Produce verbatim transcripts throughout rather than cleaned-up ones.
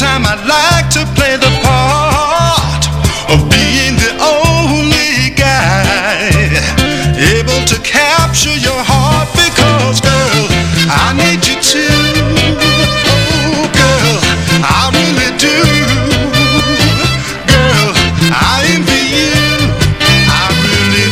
time I'd like to play the part of being the only guy able to capture your heart, because girl, I need you to. Oh girl, I really do. Girl, I envy you, I really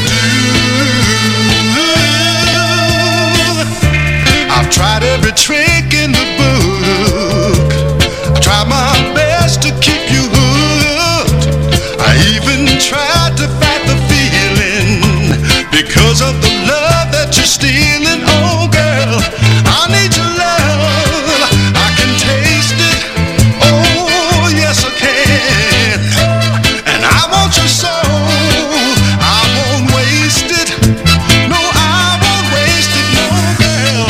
do. I've tried every trick in the book, I tried my best to keep you hooked. I even tried to fight the feeling because of the love that you're stealing. Oh girl, I need your love, I can taste it. Oh yes I can. And I want your soul, I won't waste it. No, I won't waste it, no girl.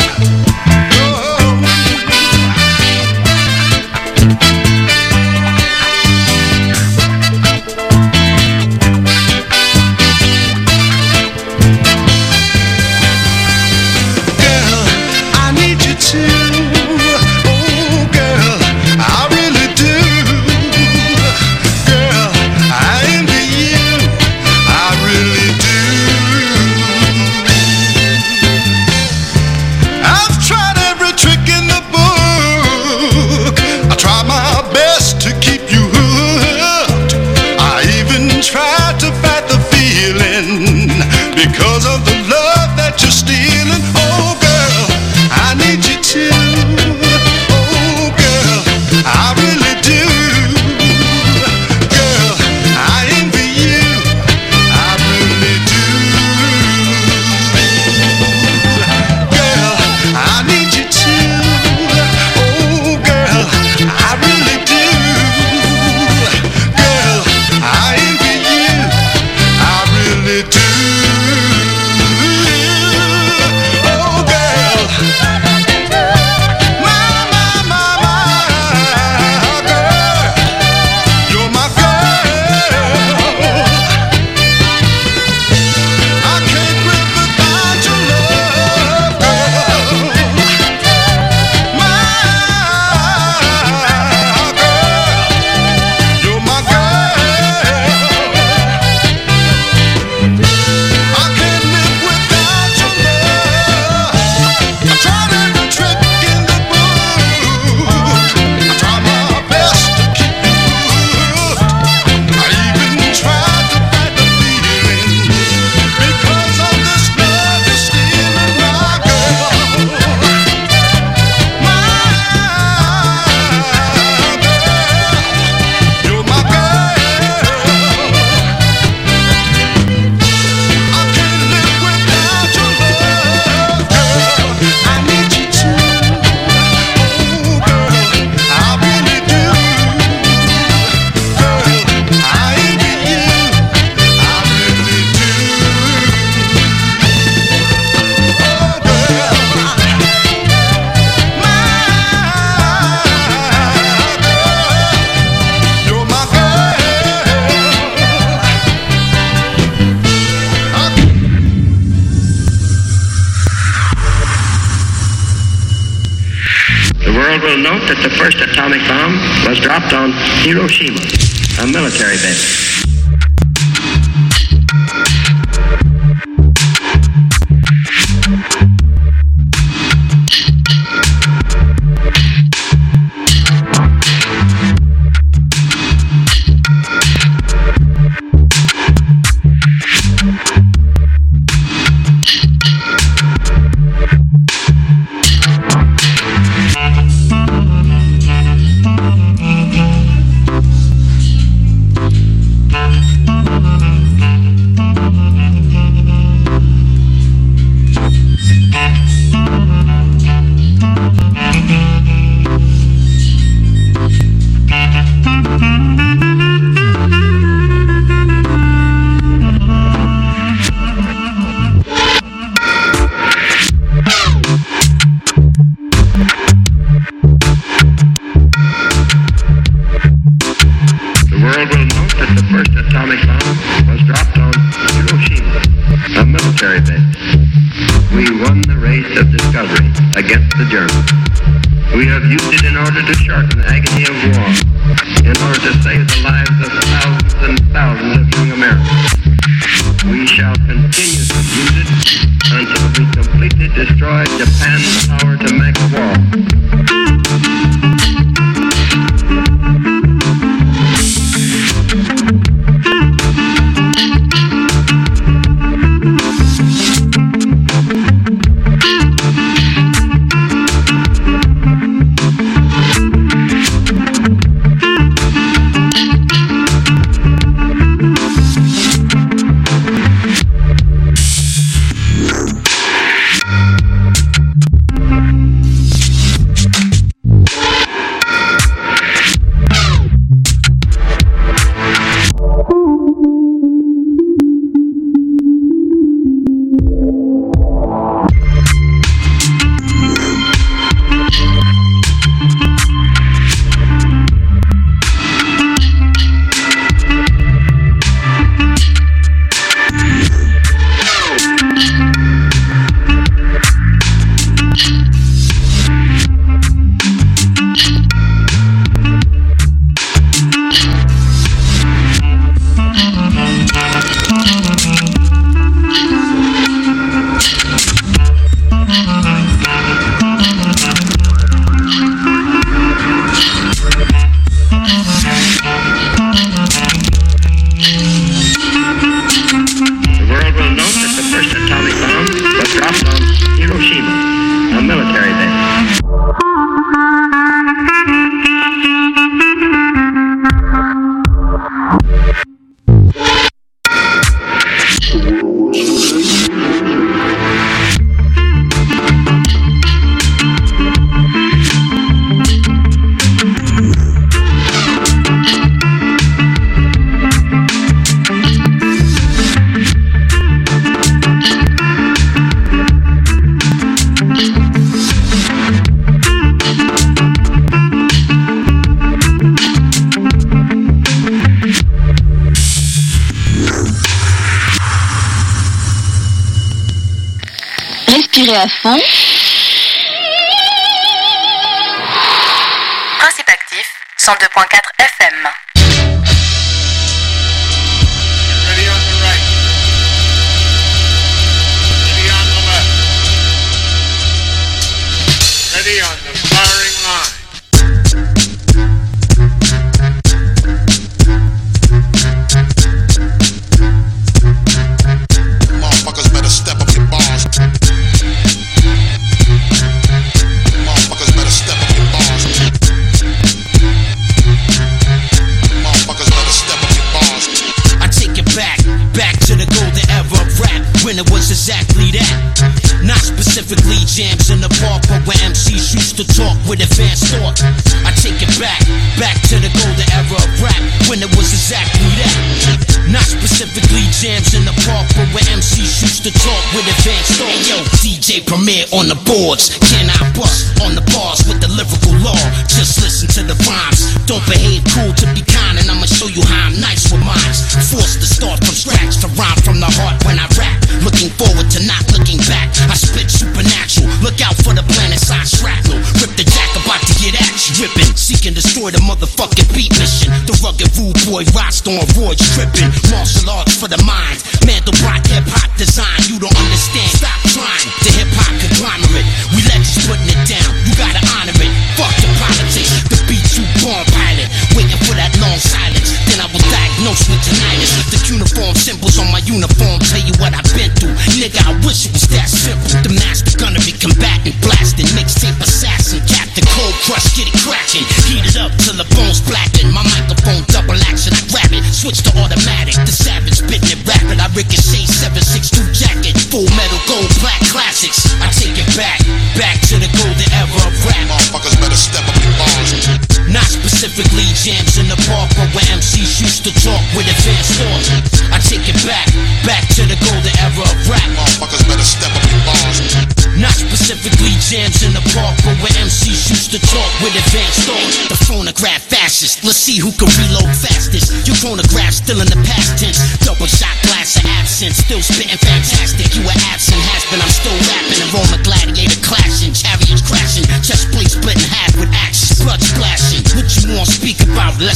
Because of the love that you're stealing. Oh girl, I need you to. Oh girl, I really do. Girl, I envy you, I really do. Girl, I need you to. Oh girl, I really do. Girl, I envy you, I really do. Will note that the first atomic bomb was dropped on Hiroshima, a military base. Against the Germans. We have used it in order to shorten the agony of war. in order to save the lives of thousands and thousands of young Americans. We shall continue to use it until we completely destroy Japan's power to make war. À fond. Principe actif, cent deux point quatre F M. Ready on the right. Ready on the left. Ready on the firing line. Motherfuckers better step up your balls. Motherfuckers better step up your balls. Motherfuckers better step up your balls. I take it back, back to the golden era of rap, when it was exactly that. Not specifically jams in the park, but where M Cs used to talk with advanced thought. I take it back, back to the golden era of rap, when it was exactly that. Not specifically jams in the park, but where M Cs used to talk with advanced thought. Hey yo, D J Premier on the boards, can I bust on the bars with the lyrical law? Just listen to the rhymes, don't behave cool to be kind, and I'ma show you how I'm nice with mines. Forced to start from scratch, to rhyme from the heart when I rap. Looking forward to not looking back, I spit supernatural, look out for the planet side shrapnel. Rip the jack, about to get at you. Ripping, seek and destroy the motherfucking beat mission. The rugged rude boy, Roston Roy tripping. Martial arts for the mind, Mandelbrot hip hop design. You don't understand, stop trying. The hip hop conglomerate, we legends putting it down. You gotta honor it, fuck the politics. The beat you born pilot, waiting for that long silence. Then I was diagnosed with tinnitus. The cuneiform symbols on my uniform tell you what I've been through. Nigga, I wish it was that simple. The master gonna be combating, blasting, mixtape assassin, Captain Cold Crush, get it cracking. Heat it up till the bones blacken. My microphone double action, I grab it, switch to automatic. The savage spitting it rapid, I ricochet seven six two jacket. Full metal gold black classics. I take it back, back to the golden era of rap. Motherfuckers better step up your balls. Not specifically jams in the park, but where M Cs used to talk with advanced thoughts. I take it back, back to the golden era of rap. Motherfuckers better step up your balls. Not specifically jams in the park, but where M Cs used to talk with advanced thoughts. The phonograph fascist, let's see who can reload fastest. Your phonograph still in the past tense. Double shot glass of absence, still spitting fantastic. You were absent, has been, I'm still rapping. A Roman gladiator clashing, chariots crashing, chest plate split in half with axes, blood splashing. What you want, speak about,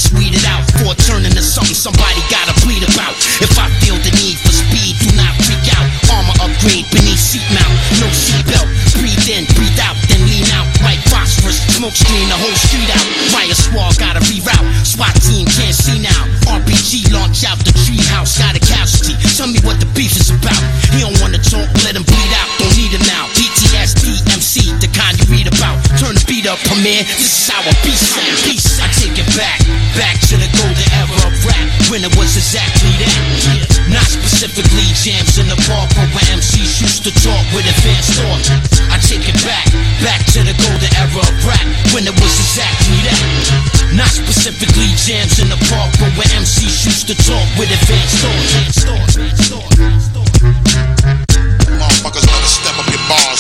read about. If I feel the need for speed, do not freak out. Armor upgrade beneath seat mount, no seatbelt. Breathe in, breathe out, then lean out like phosphorus. Smoke screen the whole street out. Riot squad gotta reroute. SWAT team can't see now. R P G launch out the treehouse, got a casualty. Tell me what the beef is about. He don't wanna talk, let him bleed out. Don't need him now. P T S D M C, the kind you read about. Turn the beat up, premiere. This is how a beat sound. Peace. I take it back, back to the golden era of rap, when it was exactly that. Not specifically jams in the park, but where M Cs used to talk with advanced thought. I take it back, back to the golden era of rap, when it was exactly that. Not specifically jams in the park, but where M Cs used to talk with advanced thought. Motherfuckers better step up your bars.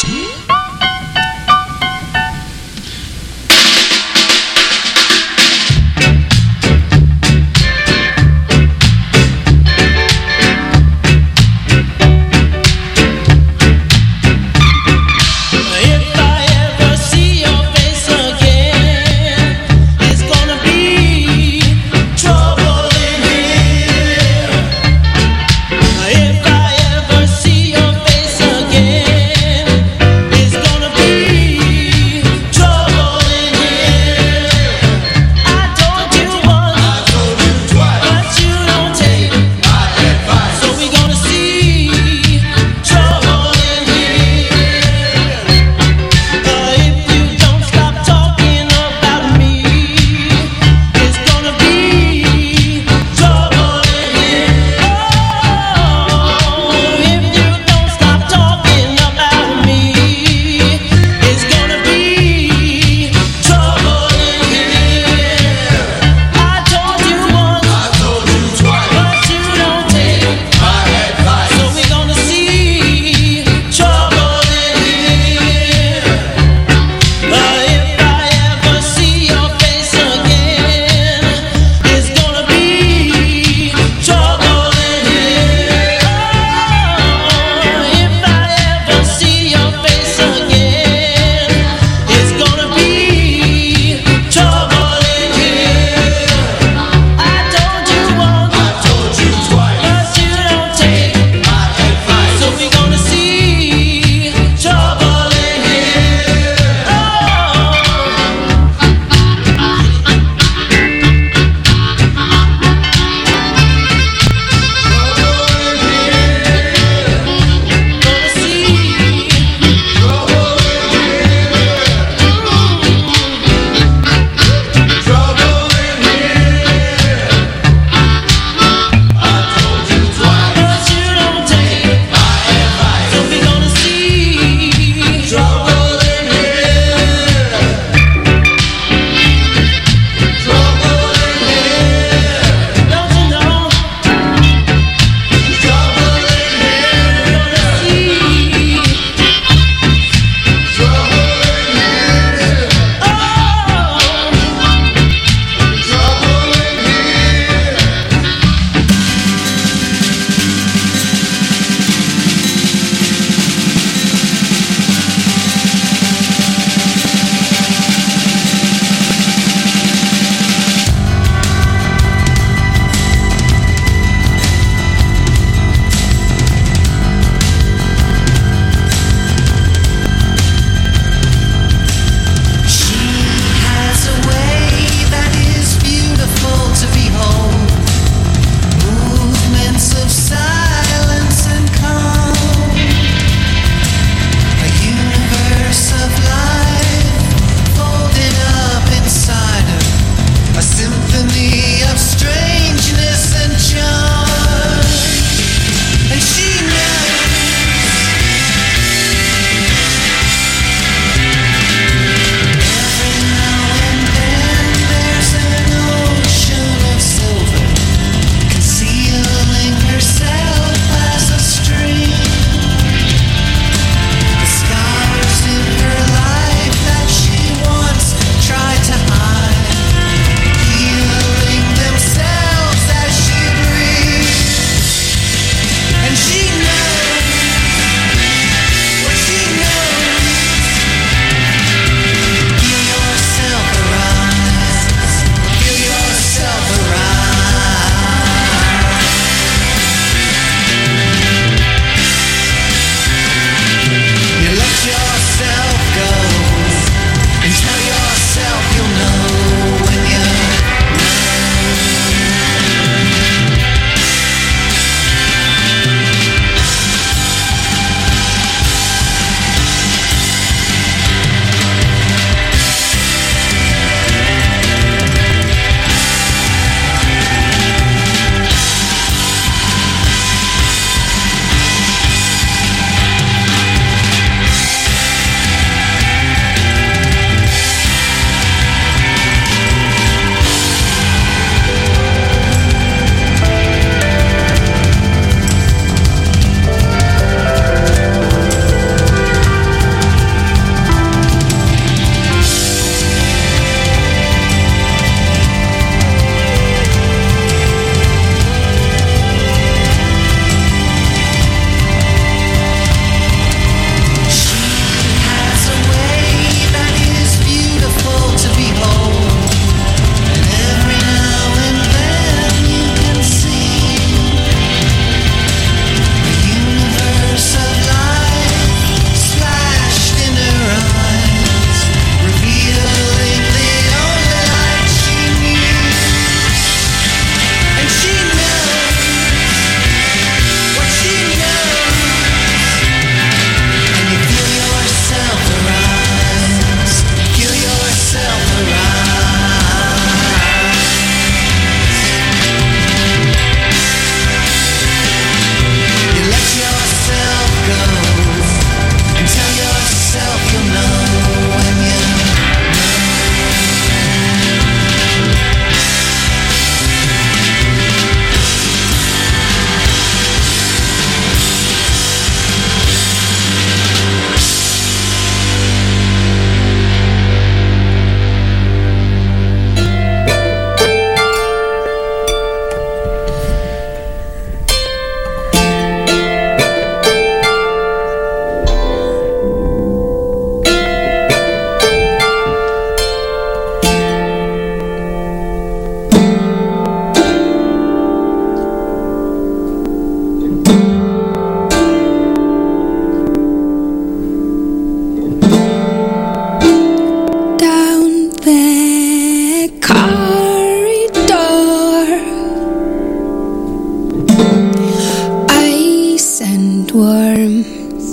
worms,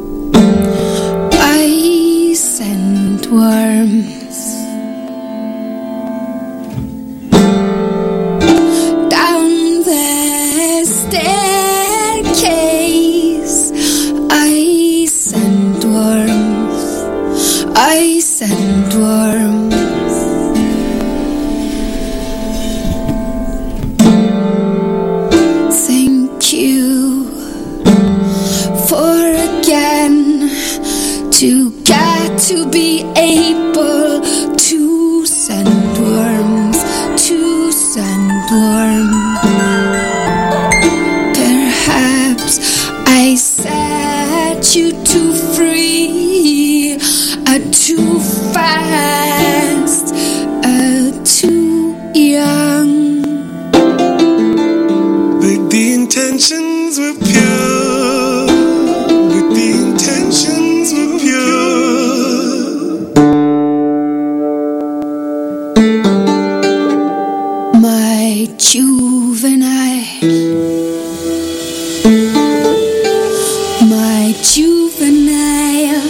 ice and worms. Down the staircase, ice and worms, ice and worms. Thank you for again to get to be able to send worms, to send worms. Perhaps I set you too free, uh, too fast, uh, too young. But the intentions were pure. But the intentions were pure. My juvenile, my juvenile,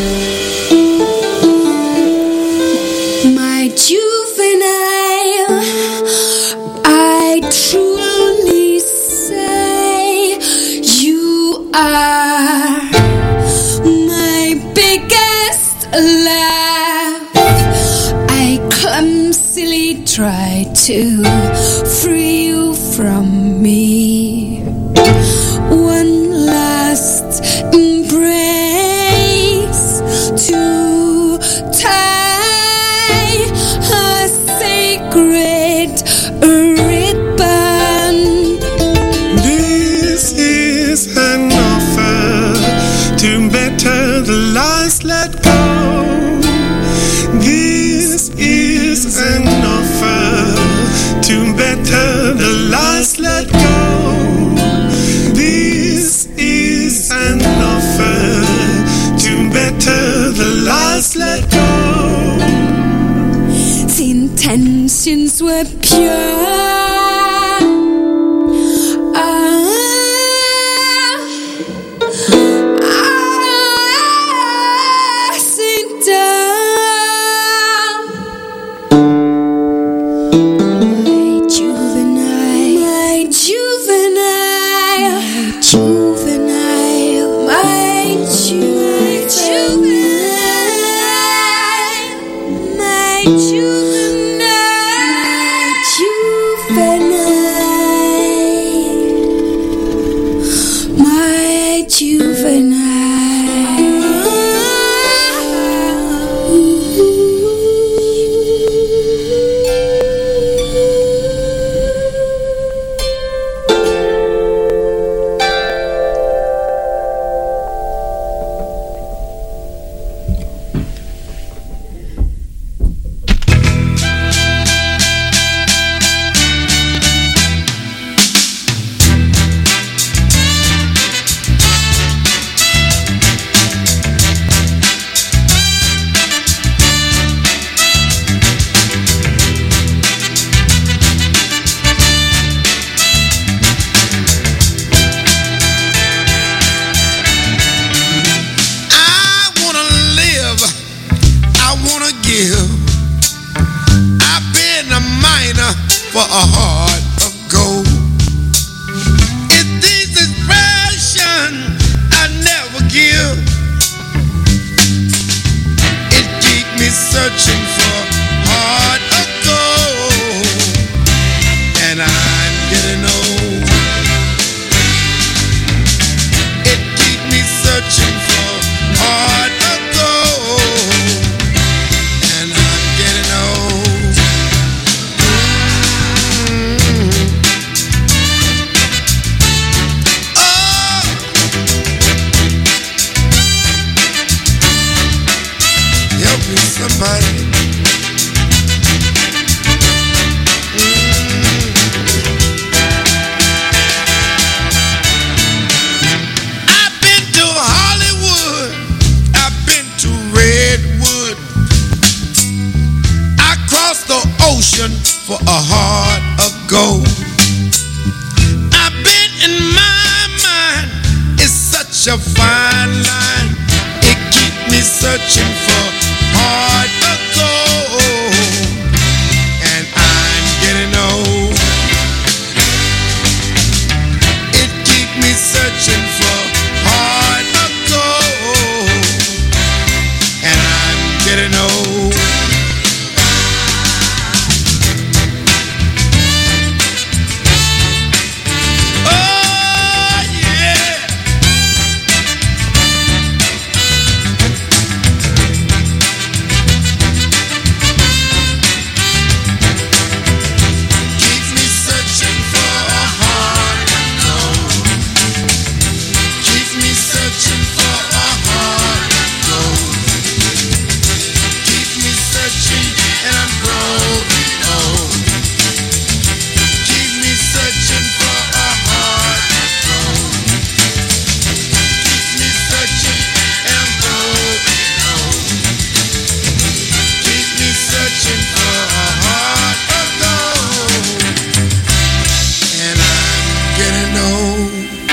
my juvenile, I truly say you are my biggest laugh. I clumsily try to free you from me. One last embrace to tie a sacred ribbon. This is an offer to better the lies let go. This is an offer to better the lies let go. This is an offer to better the lies let go. The intentions were pure. Ah, ah, sit down. My juvenile, my juvenile, my juvenile, my ju- juvenile, my juvenile, juvenile, my juvenile. I wanna live, I wanna give. I've been a miner for a heart of gold. It's this expression I never give. It keeps me searching for heart of gold. And I'm getting old. It keeps me searching for heart of gold. And I'm getting old. Mm-hmm. such a fine line. It keeps me searching for heart of gold. And I'm getting old. It keeps me searching for heart of gold. And I'm getting old. Getting old.